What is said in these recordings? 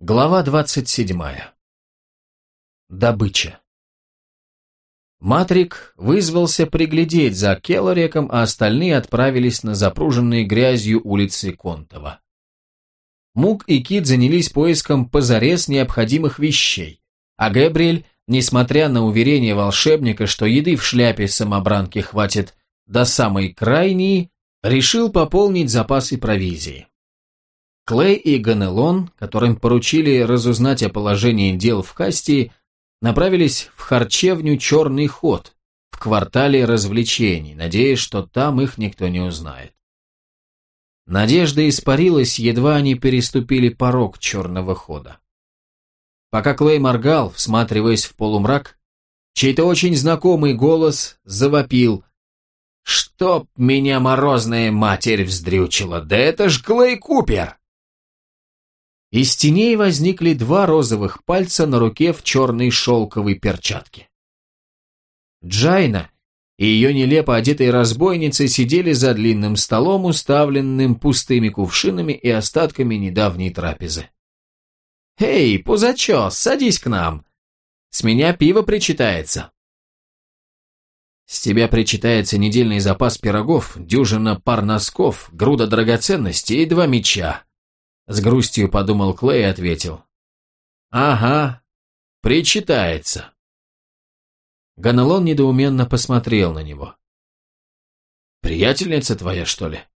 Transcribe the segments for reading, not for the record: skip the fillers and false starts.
Глава 27. Добыча. Матрик вызвался приглядеть за Келлореком, а остальные отправились на запруженные грязью улицы Контова. Мук и Кит занялись поиском позарез необходимых вещей, а Гэбриэль, несмотря на уверение волшебника, что еды в шляпе самобранки хватит до самой крайней, решил пополнить запасы провизии. Клей и Ганелон, которым поручили разузнать о положении дел в Кастии, направились в харчевню «Черный ход» в квартале развлечений, надеясь, что там их никто не узнает. Надежда испарилась, едва они переступили порог черного хода. Пока Клей моргал, всматриваясь в полумрак, чей-то очень знакомый голос завопил: «Чтоб меня морозная матерь вздрючила, да это ж Клей Купер!» Из теней возникли два розовых пальца на руке в черной шелковой перчатке. Джайна и ее нелепо одетые разбойницы сидели за длинным столом, уставленным пустыми кувшинами и остатками недавней трапезы. «Эй, пузачок, садись к нам! С меня пиво причитается!» «С тебя причитается недельный запас пирогов, дюжина пар носков, груда драгоценностей и 2 меча», — с грустью подумал Клей и ответил: «Ага, причитается». Ганелон недоуменно посмотрел на него. «Приятельница твоя, что ли?»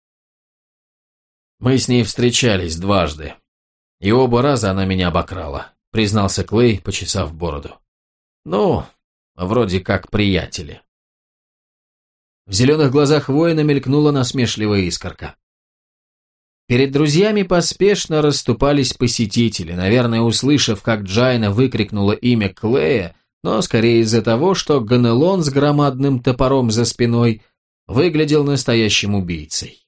«Мы с ней встречались дважды, и оба раза она меня обокрала», — признался Клей, почесав бороду. «Ну, вроде как приятели». В зеленых глазах воина мелькнула насмешливая искорка. Перед друзьями поспешно расступались посетители, наверное, услышав, как Джайна выкрикнула имя Клея, но скорее из-за того, что Ганелон с громадным топором за спиной выглядел настоящим убийцей.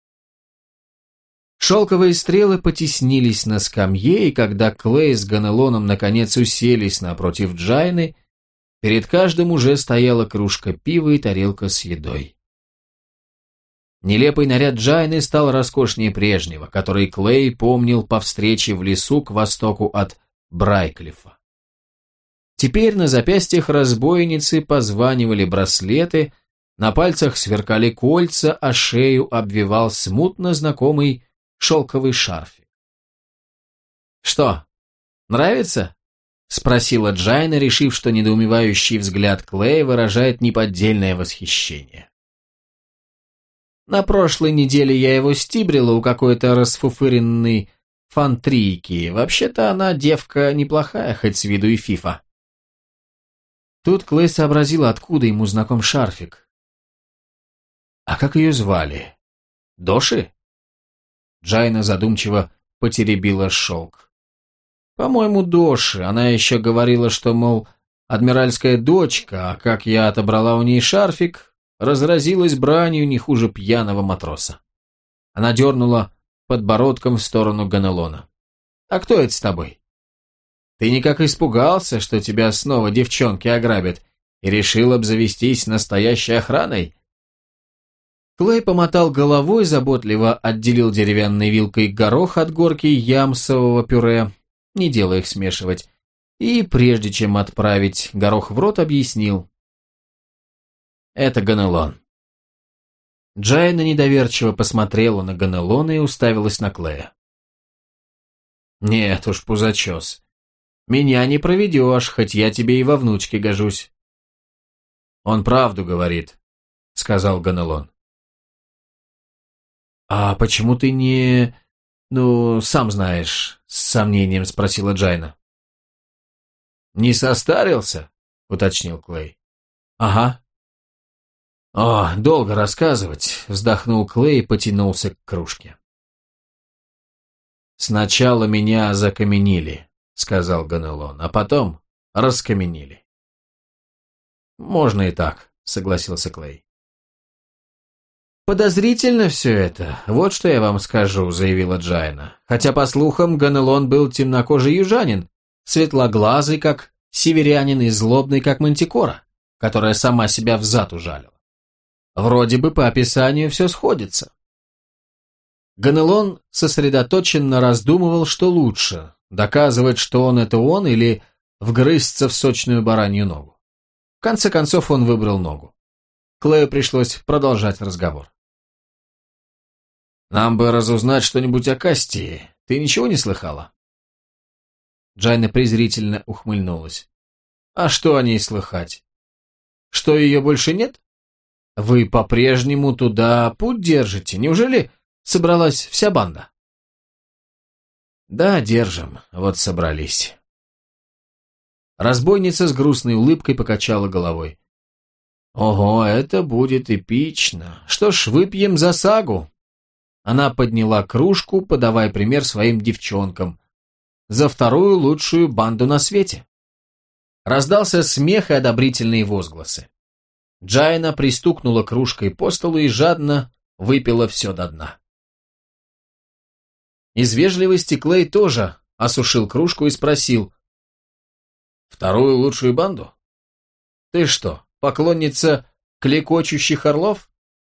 Шелковые стрелы потеснились на скамье, и когда Клей с Ганелоном наконец уселись напротив Джайны, перед каждым уже стояла кружка пива и тарелка с едой. Нелепый наряд Джайны стал роскошнее прежнего, который Клей помнил по встрече в лесу к востоку от Брайклифа. Теперь на запястьях разбойницы позванивали браслеты, на пальцах сверкали кольца, а шею обвивал смутно знакомый шелковый шарфик. «Что, нравится?» — спросила Джайна, решив, что недоумевающий взгляд Клея выражает неподдельное восхищение. «На прошлой неделе я его стибрила у какой-то расфуфыренной фантрийки. Вообще-то она девка неплохая, хоть с виду и фифа». Тут Клей сообразил, откуда ему знаком шарфик. «А как ее звали? Доши?» Джайна задумчиво потеребила шелк. «По-моему, Доши. Она еще говорила, что, мол, адмиральская дочка, а как я отобрала у ней шарфик, разразилась бранью не хуже пьяного матроса». Она дернула подбородком в сторону Ганелона. «А кто это с тобой? Ты никак испугался, что тебя снова девчонки ограбят, и решил обзавестись настоящей охраной?» Клей помотал головой, заботливо отделил деревянной вилкой горох от горки ямсового пюре, не делая их смешивать, и, прежде чем отправить горох в рот, объяснил: «Это Ганелон». Джайна недоверчиво посмотрела на Ганелона и уставилась на Клея. «Нет уж, пузачес, меня не проведешь, хоть я тебе и во внучке гожусь». «Он правду говорит», — сказал Ганелон. «А почему ты не... сам знаешь», — с сомнением спросила Джайна. «Не состарился?» — уточнил Клей. «Ага». «О, долго рассказывать», — вздохнул Клей и потянулся к кружке. «Сначала меня закаменили», — сказал Ганелон, — «а потом раскаменили». «Можно и так», — согласился Клей. «Подозрительно все это, вот что я вам скажу», — заявила Джайна. «Хотя, по слухам, Ганелон был темнокожий южанин, светлоглазый, как северянин, и злобный, как мантикора, которая сама себя взад ужалила. Вроде бы по описанию все сходится». Ганелон сосредоточенно раздумывал, что лучше, Доказывать, что он это он, или вгрызться в сочную баранью ногу? В конце концов он выбрал ногу. Клею пришлось продолжать разговор. «Нам бы разузнать что-нибудь о Кастии. Ты ничего не слыхала?» Джайна презрительно ухмыльнулась. «А что о ней слыхать? Что ее больше нет? Вы по-прежнему туда путь держите? Неужели собралась вся банда?» «Да, держим. Вот собрались». Разбойница с грустной улыбкой покачала головой. «Ого, это будет эпично. Что ж, выпьем за сагу». Она подняла кружку, подавая пример своим девчонкам. «За вторую лучшую банду на свете». Раздался смех и одобрительные возгласы. Джайна пристукнула кружкой по столу и жадно выпила все до дна. Из вежливости Клей тоже осушил кружку и спросил: «Вторую лучшую банду? Ты что, поклонница клекочущих орлов?»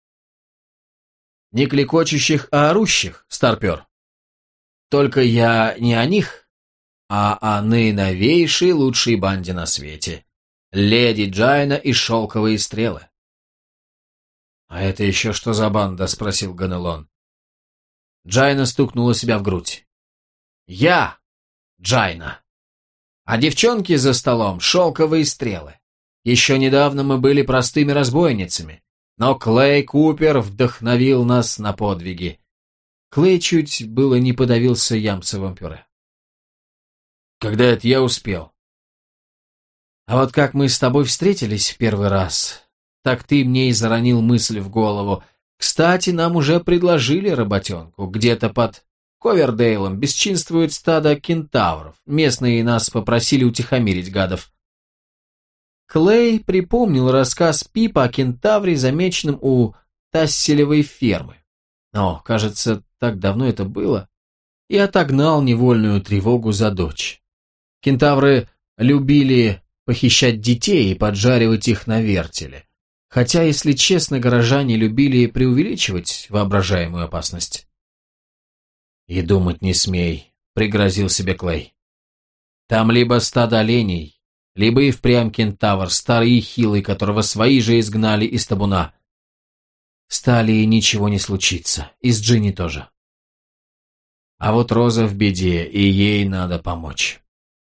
«Не клекочущих, а орущих, старпер. Только я не о них, а о наиновейшей лучшей банде на свете. Леди Джайна и шелковые стрелы». «А это еще что за банда?» — спросил Ганелон. Джайна стукнула себя в грудь. «Я Джайна. А девчонки за столом — шелковые стрелы. Еще недавно мы были простыми разбойницами, но Клей Купер вдохновил нас на подвиги». Клей чуть было не подавился ямсовым пюре. «Когда это я успел?» «А вот как мы с тобой встретились в первый раз, так ты мне и заронил мысль в голову. Кстати, нам уже предложили работенку. Где-то под Ковердейлом бесчинствует стадо кентавров. Местные нас попросили утихомирить гадов». Клей припомнил рассказ Пипа о кентавре, замеченном у Тасселевой фермы. О, кажется, так давно это было. И отогнал невольную тревогу за дочь. Кентавры любили похищать детей и поджаривать их на вертеле. Хотя, если честно, горожане любили преувеличивать воображаемую опасность. «И думать не смей», — пригрозил себе Клей. «Там либо стадо оленей, либо и впрямь кентавр, старый и хилый, которого свои же изгнали из табуна. С Талией ничего не случится, и с Джинни тоже. А вот Роза в беде, и ей надо помочь».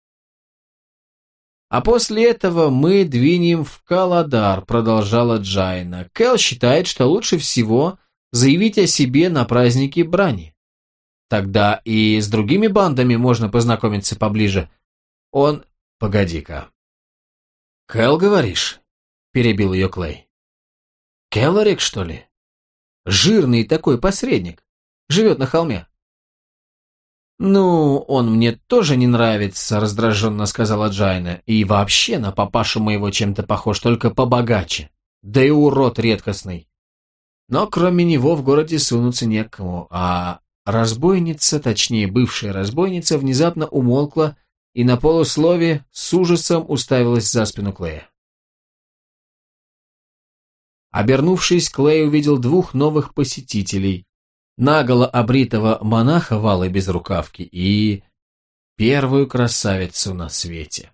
«А после этого мы двинем в Каладар», — продолжала Джайна. «Кэл считает, что лучше всего заявить о себе на празднике брани. Тогда и с другими бандами можно познакомиться поближе. Он...» «Погоди-ка». «Кэл, говоришь?» — перебил ее Клей. «Келлорик, что ли? Жирный такой посредник. Живет на холме». «Ну, он мне тоже не нравится», — раздраженно сказала Джайна. «И вообще на папашу моего чем-то похож, только побогаче. Да и урод редкостный. Но кроме него в городе сунуться некому». А разбойница, точнее бывшая разбойница, внезапно умолкла и на полуслове с ужасом уставилась за спину Клея. Обернувшись, Клей увидел двух новых посетителей: наголо обритого монаха в алой безрукавке и первую красавицу на свете.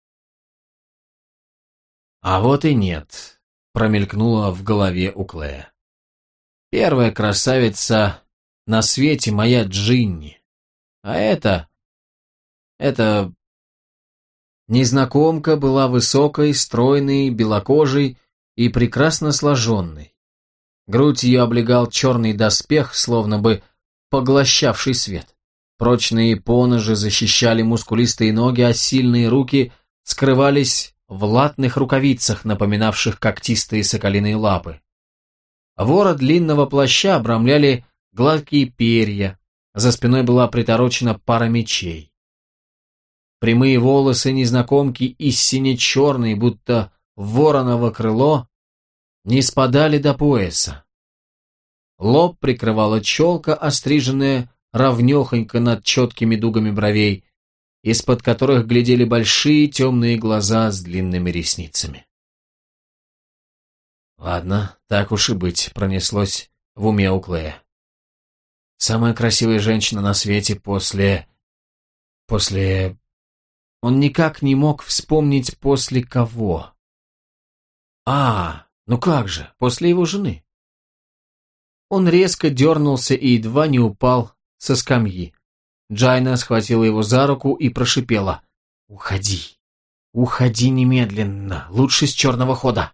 «А вот и нет», — промелькнуло в голове у Клея. «Первая красавица на свете моя Джинни, а это... Незнакомка была высокой, стройной, белокожей и прекрасно сложенной. Грудь ее облегал черный доспех, словно бы поглощавший свет. Прочные поножи защищали мускулистые ноги, а сильные руки скрывались в латных рукавицах, напоминавших когтистые соколиные лапы. Ворот длинного плаща обрамляли гладкие перья, за спиной была приторочена пара мечей. Прямые волосы незнакомки, истинно черные, будто вороново крыло, не спадали до пояса. Лоб прикрывала челка, остриженная ровнехонько над четкими дугами бровей, из-под которых глядели большие темные глаза с длинными ресницами. «Ладно, так уж и быть», — пронеслось в уме у Клея. «Самая красивая женщина на свете после... После... Он никак не мог вспомнить, после кого. Ну как же, после его жены. Он резко дернулся и едва не упал со скамьи. Джайна схватила его за руку и прошипела: «Уходи! Уходи немедленно! Лучше с черного хода!»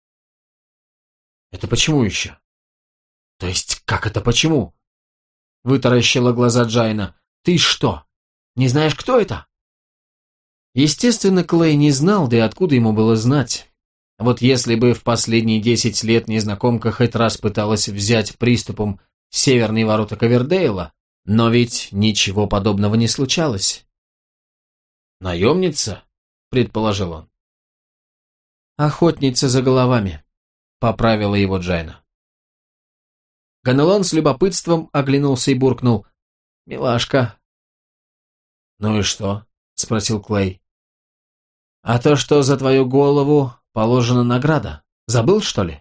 «Это почему еще?» «То есть, как это почему?» Вытаращила глаза Джайна. «Ты что, не знаешь, кто это?» Естественно, Клей не знал, да и откуда ему было знать. Вот если бы в последние 10 лет незнакомка хоть раз пыталась взять приступом северные ворота Ковердейла, но ведь ничего подобного не случалось. «Наемница?» — предположил он. «Охотница за головами», — поправила его Джайна. Ганелон с любопытством оглянулся и буркнул: «Милашка». «Ну и что?» — спросил Клей. «А то, что за твою голову положена награда. Забыл, что ли?»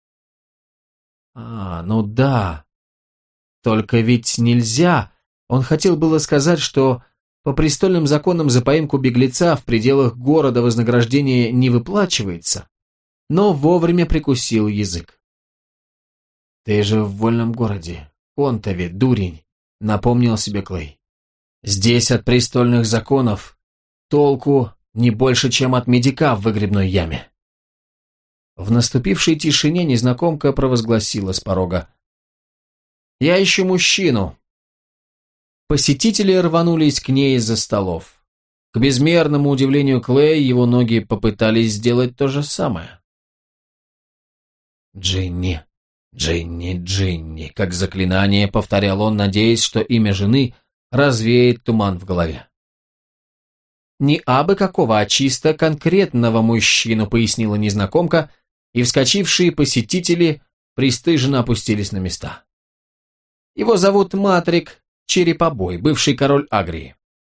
Ну да. Только ведь нельзя. Он хотел было сказать, что по престольным законам за поимку беглеца в пределах города вознаграждение не выплачивается, но вовремя прикусил язык. «Ты же в вольном городе, Контове, дурень», — напомнил себе Клей. «Здесь от престольных законов толку не больше, чем от медика в выгребной яме». В наступившей тишине незнакомка провозгласила с порога: «Я ищу мужчину». Посетители рванулись к ней из-за столов. К безмерному удивлению Клея, его ноги попытались сделать то же самое. «Джинни, Джинни, Джинни», как заклинание повторял он, надеясь, что имя жены развеет туман в голове. «Не абы какого, а чисто конкретного мужчину», пояснила незнакомка, и вскочившие посетители пристыженно опустились на места. «Его зовут Матрик Черепобой, бывший король Агрии».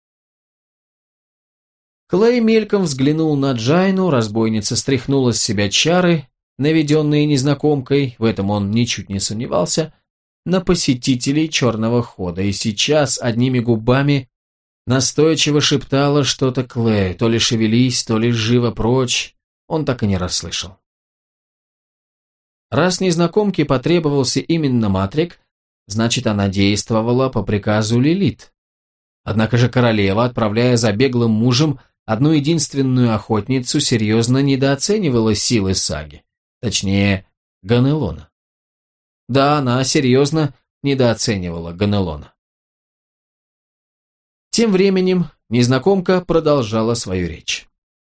Клей мельком взглянул на Джайну, разбойница стряхнула с себя чары, наведенные незнакомкой, в этом он ничуть не сомневался, на посетителей черного хода, и сейчас одними губами настойчиво шептала что-то Клею, то ли шевелись, то ли живо прочь, он так и не расслышал. Раз незнакомке потребовался именно Матрик, значит, она действовала по приказу Лилит. Однако же королева, отправляя за беглым мужем одну единственную охотницу, серьезно недооценивала силы саги, точнее, Ганелона. Да, она серьезно недооценивала Ганелона. Тем временем незнакомка продолжала свою речь.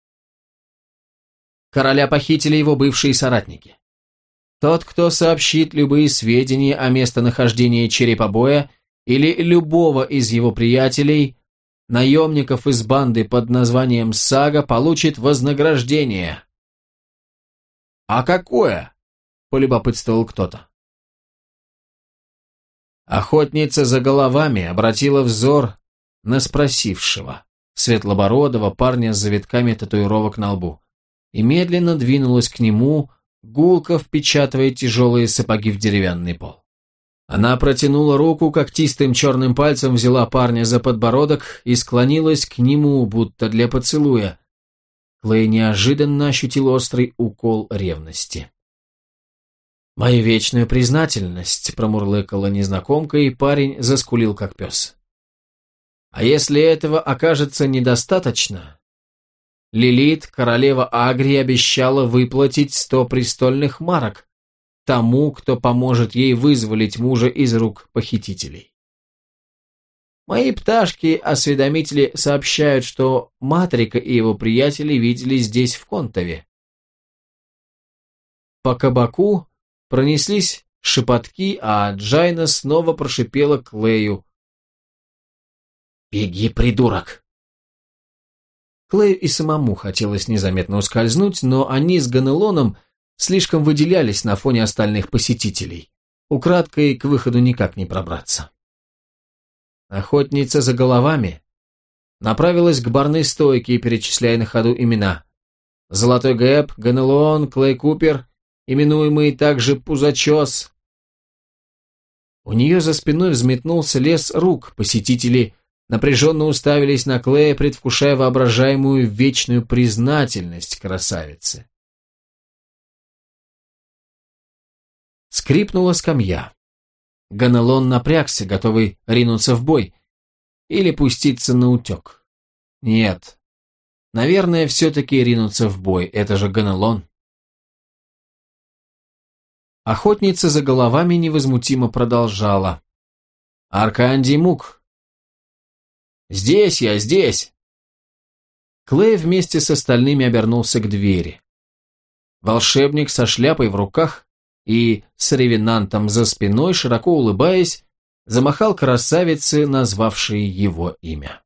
Короля похитили его бывшие соратники. Тот, кто сообщит любые сведения о местонахождении Черепобоя или любого из его приятелей, наемников из банды под названием Сага, получит вознаграждение. «А какое?» – полюбопытствовал кто-то. Охотница за головами обратила взор на спросившего, светлобородого парня с завитками татуировок на лбу, и медленно двинулась к нему, гулко впечатывая тяжелые сапоги в деревянный пол. Она протянула руку, когтистым черным пальцем взяла парня за подбородок и склонилась к нему, будто для поцелуя. Клей неожиданно ощутил острый укол ревности. «Мою вечную признательность», — промурлыкала незнакомка, и парень заскулил, как пес. «А если этого окажется недостаточно?» Лилит, королева Агрии, обещала выплатить 100 престольных марок тому, кто поможет ей вызволить мужа из рук похитителей. Мои пташки-осведомители сообщают, что Матрика и его приятели видели здесь, в Контове. По кабаку пронеслись шепотки, а Джайна снова прошипела Клею: «Беги, придурок!» Клею и самому хотелось незаметно ускользнуть, но они с Ганелоном слишком выделялись на фоне остальных посетителей. Украдкой к выходу никак не пробраться. Охотница за головами направилась к барной стойке, перечисляя на ходу имена: Золотой Гэб, Ганелон, Клей Купер, именуемый также Пузачес. У нее за спиной взметнулся лес рук, посетители напряженно уставились на Клея, предвкушая воображаемую вечную признательность красавицы. Скрипнула скамья. Ганелон напрягся, готовый ринуться в бой или пуститься на утек. Нет, наверное, все-таки ринуться в бой, это же Ганелон. Охотница за головами невозмутимо продолжала. «Аркандий Мук!» «Здесь я, здесь!» Клей вместе с остальными обернулся к двери. Волшебник со шляпой в руках и с ревенантом за спиной, широко улыбаясь, замахал красавице, назвавшей его имя.